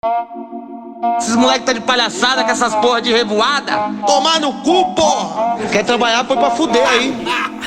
Esses moleque tá de palhaçada com essas porra de revoada. Tomar no cu, porra! Quer trabalhar, foi pra fuder aí.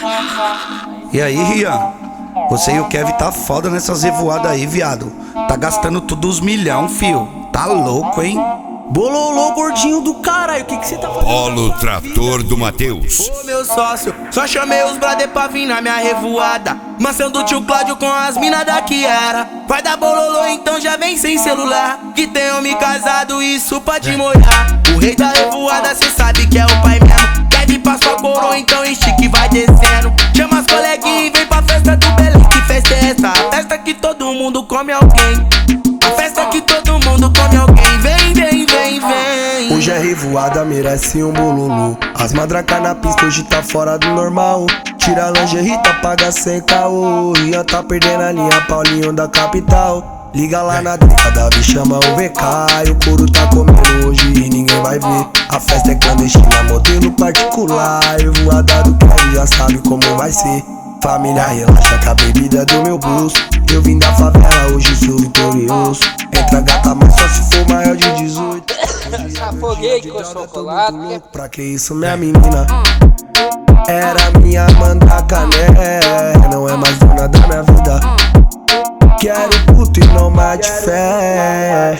E aí, Rian? Você e o Kevin tá foda nessas revoadas aí, viado. Tá gastando tudo os milhão, fio. Tá louco, hein? Bololô, gordinho do caralho, o que cê tá fazendo? Polo Trator do Matheus. Ô meu sócio, só chamei os brother pra vir na minha revoada. Mansão do tio Cláudio com as mina da Kiara. Vai dar bololô, então já vem sem celular. Que tem homem casado, isso pode molhar. O rei da revoada, cê sabe que é o pai mesmo. Kevin passou a coroa, então estique vai descendo. Chama as coleguinhas e vem pra festa do Belém. Que festa é essa? A festa que todo mundo come alguém. A festa que todo mundo come alguém. Vem, vem, vem, vem. Hoje é revoada, merece um bololô. As madraca na pista hoje tá fora do normal. Tira a lingerie, tá paga sem caô. Rian tá perdendo a linha, Paulinho da capital. Liga lá na drica, Davi chama o VK. E o couro tá comendo hoje e ninguém vai ver. A festa é clandestina, modelo particular. Revoada do Kevin já sabe como vai ser. Família relaxa que a bebida é do meu bolso. Eu vim da favela, hoje sou vitorioso. Entra gata, mas só se for maior de 18. Afoguei com chocolate. Pra que isso, minha menina? Era minha mandraca, né? Não é mais dona da minha vida. Quero puto e não mate fé.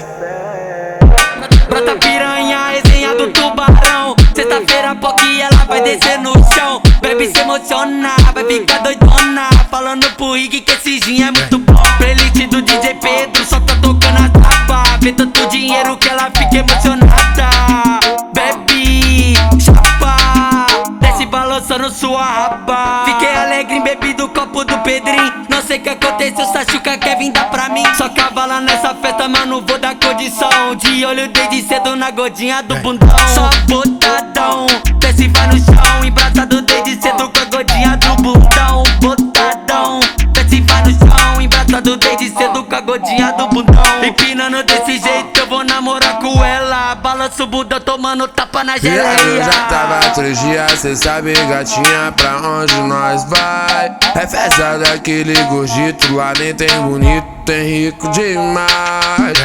Brota piranha, resenha do tubarão. Sexta-feira, POC, ela vai descer no chão. Bebe se emociona, vai ficar doidona. Falando pro Ig que esse gin é muito bom. Playlist do DJ Pedro, só tá tocando a tapa. Vê tanto dinheiro que ela fica emocionada. Bebe, chapa, desce balançando sua raba. Fiquei alegre, bebi do copo do Pedrinho. Não sei o que aconteceu, Sachuca quer vir dar pra mim. Só cavala nessa festa, mano, vou dar condição. De olho desde cedo na godinha do bundão. Só botadão, desce e vai no chão. Embraçado desde cedo com a godinha do bundão. Botadão, desce e vai no chão. Embraçado desde cedo com a godinha do bundão. Empinando desse jeito eu vou namorar com ela. Balança o bundão tomando tapa na geleia. Eu já tava 3 dias, cê sabe gatinha, pra onde nós vai? É festa daquele gordito, lá nem tem bonito, tem rico demais.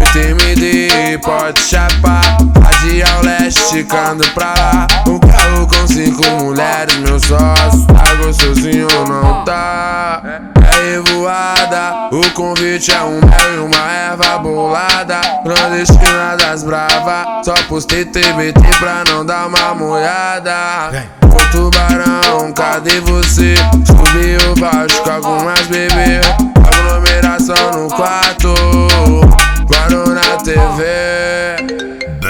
MD, pode chapar, radial leste, esticando pra lá. Um carro com 5 mulheres, meu sócio, tá gostosinho ou não tá? É revoada, o convite é um mel e uma erva bolada. Clandestina das brava, só postei TBT pra não dar uma molhada. Ô tubarão, cadê você? Subi o baixo com algumas bebê. Aglomeração no quarto, parou na TV.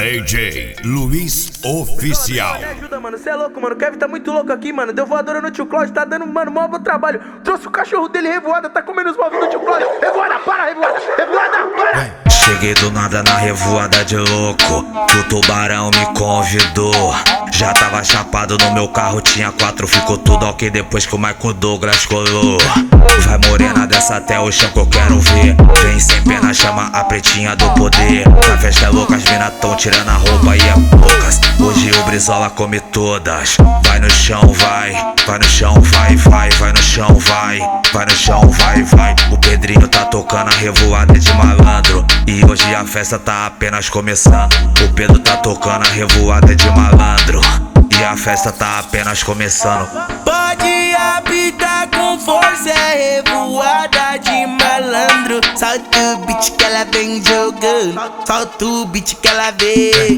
DJ Luiz Oficial. Me ajuda, mano, cê é louco, mano. O Kevin tá muito louco aqui, mano. Deu voadora no tio Cláudio, tá dando, mano, mó bom trabalho. Trouxe o cachorro dele revoada, tá comendo os móveis do tio Cláudio. Revoada, para, revoada, revoada, para. Cheguei do nada na revoada de louco, que o tubarão me convidou. Já tava chapado no meu carro, tinha 4, ficou tudo ok depois que o Michael Douglas colou. Vai morena dessa até o chão que eu quero ver. Vem sem pena, chama a pretinha do poder. Na festa é louca, as mina tão tirando a roupa e é poucas. Hoje o Brizola come todas. Vai no chão, vai no chão, vai no chão, vai no chão, vai. O Pedrinho tá tocando a revoada de malandro. E hoje a festa tá apenas começando. O Pedro tá tocando a revoada de malandro. E a festa tá apenas começando. Pode apitar com força, é revoada de malandro. Solta o beat que ela vem jogando, solta o beat que ela vem.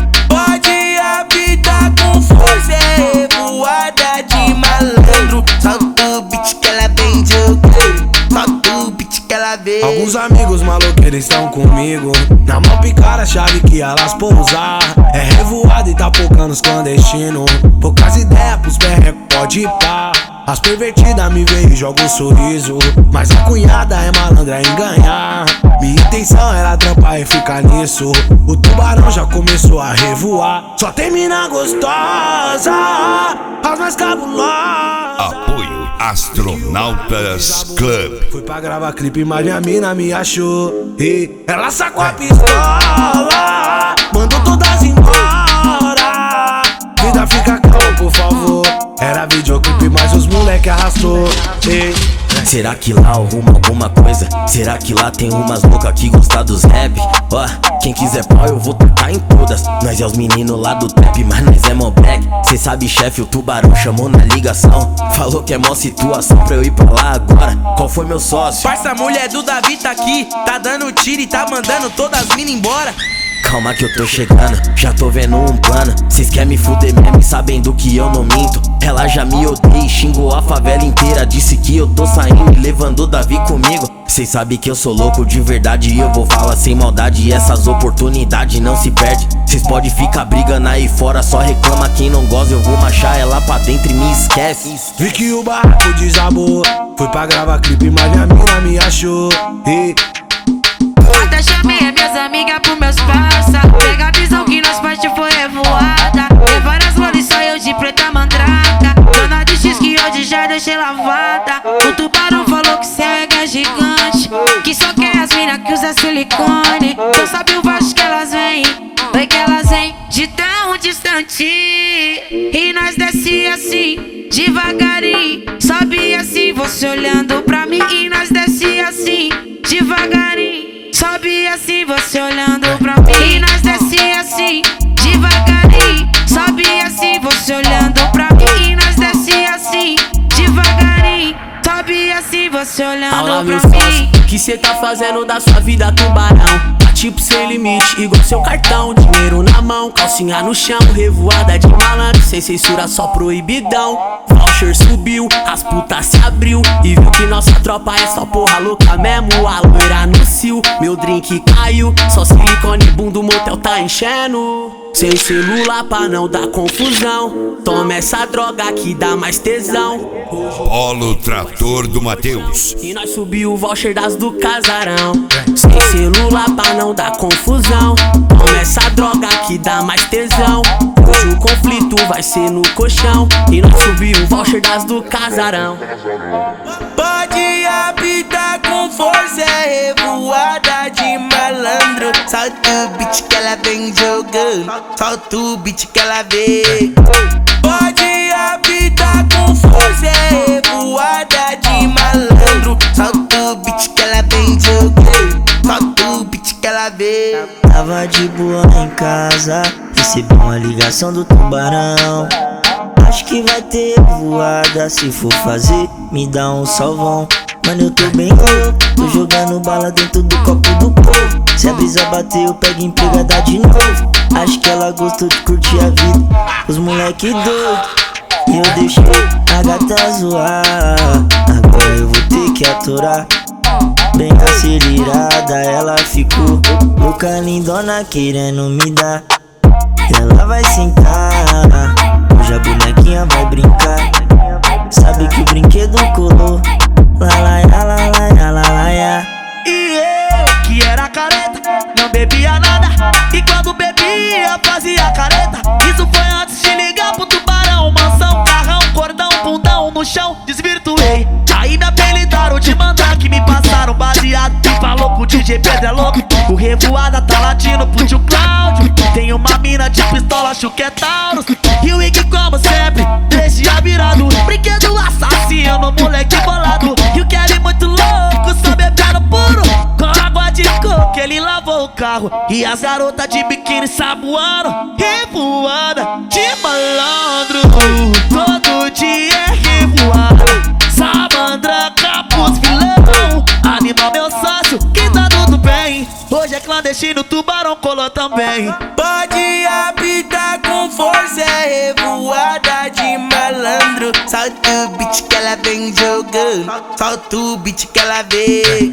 Pode apitar com força, é revoada de malandro. Solta o beat que ela vem jogando, solta o beat que ela vem. Alguns amigos maluqueiros estão comigo. Na mão picar a chave que elas pousar. É revoada e tá focando os clandestinos. Poucas ideias pros perrecos, pode ir pá. As pervertidas me veem e jogam um sorriso. Mas a cunhada é malandra em ganhar. Minha intenção era trampar e ficar nisso. O tubarão já começou a revoar. Só tem mina gostosa, as mais cabulosas. Apoio Astronautas Club. Fui pra gravar clipe, mas minha mina me achou. E ela sacou a pistola, mandou todas embora. Vida fica calma, por favor. Era videoclipe, mas os moleque arrastou. E Será que lá arruma alguma coisa? Será que lá tem umas loucas que gostam dos rap? Ó, quem quiser pau eu vou tocar em todas. Nós é os meninos lá do trap, mas nós é mó black. Cê sabe, chefe, o tubarão chamou na ligação. Falou que é mó situação pra eu ir pra lá agora. Qual foi meu sócio? Parça, a mulher do Davi tá aqui, tá dando tiro e tá mandando todas as minas embora. Calma que eu tô chegando, já tô vendo um plano. Cês querem me fuder mesmo e sabendo que eu não minto. Ela já me odeia e xingou a favela inteira. Disse que eu tô saindo e levando o Davi comigo. Cês sabem que eu sou louco de verdade e eu vou falar sem maldade. E essas oportunidades não se perde. Cês pode ficar brigando aí fora, só reclama quem não gosta. Eu vou machar ela pra dentro e me esquece. Vi que o barraco desabou, fui pra gravar clipe, mas minha mina me achou. Até chamei as minhas amigas pros meus parça. Pega a visão que nós parte foi revoada. Tem várias rolas, só eu de preta mandraca. Dona de X que hoje já deixei lavada. O tubarão falou que céu é gigante, que só quer as mina que usa silicone. Tu sabe o baixo que elas vêm, vai que elas vêm de tão distante. E nós desce assim, devagarinho. Sobe assim, você olhando pra mim. E nós desce assim, devagarinho. Sobe assim, você olhando pra mim. E nós desce assim, devagarinho. Sobe assim, você olhando pra mim. E nós desce assim, devagarinho. Sobe assim, você olhando pra mim. O que cê tá fazendo da sua vida, tubarão? Tá tipo sem limite, igual seu cartão. Dinheiro na mão, calcinha no chão. Revoada de malandro, sem censura, só proibidão. Voucher subiu, as putas se abriu e viu que nossa tropa é só porra louca mesmo. A loira no cio, meu drink caiu. Só silicone, bundo, o motel tá enchendo. Sem celular pra não dar confusão. Toma essa droga que dá mais tesão. Polo Trator do Matheus. E nós subiu o voucher das do casarão. Sem celular pra não dar confusão. Toma essa droga que dá mais tesão. Hoje o conflito vai ser no colchão. E nós subiu o voucher das do casarão. Pode apitar com força, é revoada de malandro. Solta o beat que ela vem jogando, solta o beat que ela vem. Pode apitar com força, é revoada de malandro. Solta o beat que ela vem jogando, solta o beat que ela vem. Tava de boa em casa, recebi uma ligação do tubarão. Acho que vai ter voada, se for fazer, me dá um salvão. Mano, eu tô bem louco, tô jogando bala dentro do copo do povo. Se a brisa bater, eu pego empregada de novo. Acho que ela gostou de curtir a vida, os moleque doido. E eu deixei a gata zoar, agora eu vou ter que aturar. Bem acelerada, ela ficou louca, lindona, querendo me dar. Ela vai sentar, hoje a bonequinha vai brincar. Sabe que o brinquedo colou. E eu, que era careta, não bebia nada. E quando bebia, fazia careta. Isso foi antes de ligar pro tubarão. Mansão, carrão, cordão, bundão no chão, desvirtuei. Aí me apelidaram de mandar que me passaram baseado. E falou que o DJ Pedro é louco. O revoada tá latindo pro tio Cláudio. Tem uma mina de pistola, acho que é Taurus. E o Ig, como sempre, deixa virado. Brinquedo assassino, moleque bolado. E o Kevin muito louco, só bebendo puro. Com água de coco, ele lavou o carro. E as garotas de biquíni saboando. Revoada de malandro, todo dia é revoada. Samandraca pros vilão, anima meu sócio, que tá tudo bem. Hoje é clandestino, tubarão colou também. Pode apitar com força, é revoada de malandro. Solta o beat que ela vem jogando, solta o beat que ela vem.